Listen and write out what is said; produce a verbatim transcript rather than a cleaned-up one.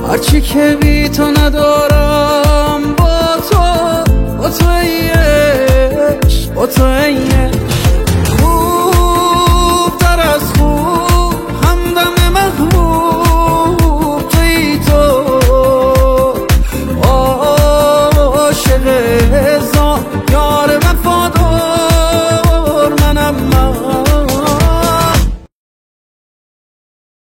هرچی که بی تو ندارم با تو، با تو ای عشق، با تو ای عشق.